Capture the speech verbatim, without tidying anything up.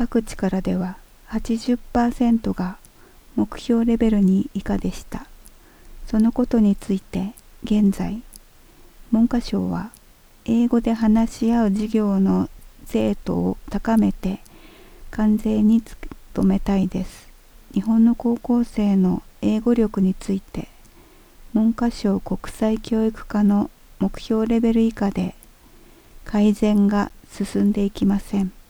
各地からでは はちじゅっパーセント が目標レベルに以下でした。そのことについて現在、文科省は英語で話し合う授業の精度を高めて完全に努めたいです。日本の高校生の英語力について、文科省国際教育科の目標レベル以下で改善が進んでいきません。